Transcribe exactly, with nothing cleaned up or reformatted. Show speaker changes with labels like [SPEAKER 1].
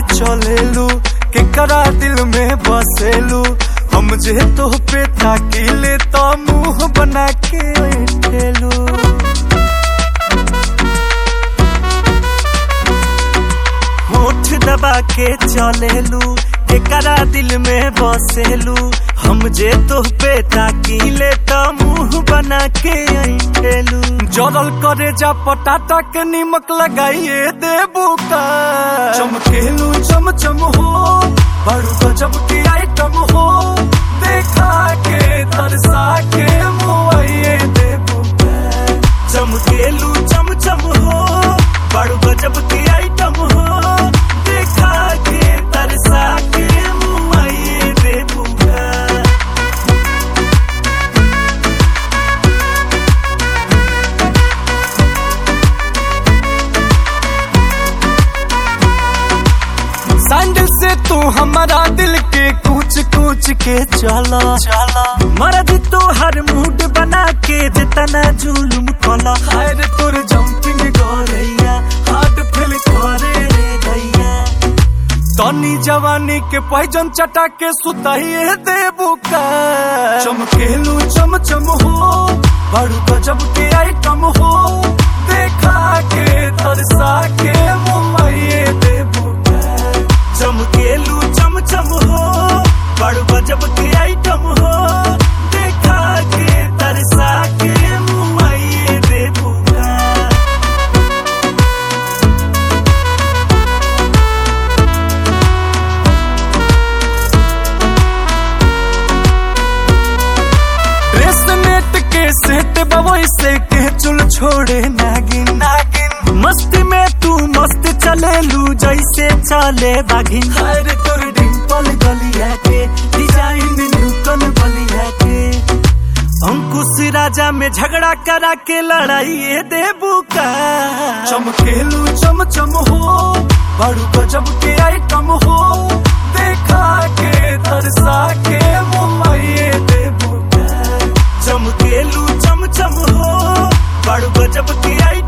[SPEAKER 1] चलेलू केकरा दिल में बसेलू हम जे तो पे ताकीले तो मुंह बना के बैठेलू होठ दबा के चलेलू केकरा दिल में बसेलू हम जे तो पे ताकीले तो मुंह बना के बैठेलू जरल करे जा पटाटा के नीमक लगाइए देबू का चमकेलू चम चम हो बड़ू गजब की आइटम हो देखा के तरसा के मुआइए देबू का चमकेलू चम चम हो बड़ू गजब की आइटम हो देखा के तरसा के मुआइए देबू का सैंडल से तू हमारा दिल के कूच कूच के चला चला मर्द तो हर मूड बना के जितना जुलुम कला हायर तोर जंपिंग गोरैया हार्ट फील करे रे गैया तनी जवानी के पैजन चटा के सुताइए देबू का चमकेलू चम चम हो बड़ू गजब के आइटम हो देखा के तरसा के मुआइए देबू चमकेलू चम चम हो बड़ू गजब के आइटम हो देखा के तरसा के मुआइए देबू का ड्रेस नेट के सेट बवई से के चुल छोड़े नागिन नागिन मस्ती में तू मस्त चलेलू जैसे चले बागिन हर तोर डिंपल गलिया के डिजाइन न्यूटन बलिया के अंकुश राजा में झगड़ा करा के लड़ाई देबू का चमकेलू चम चम हो बड़ू गजब के आइटम हो देखा के तरसा के मुआइए देबू का चमकेलू चम चम हो बड़ू गजब के आइटम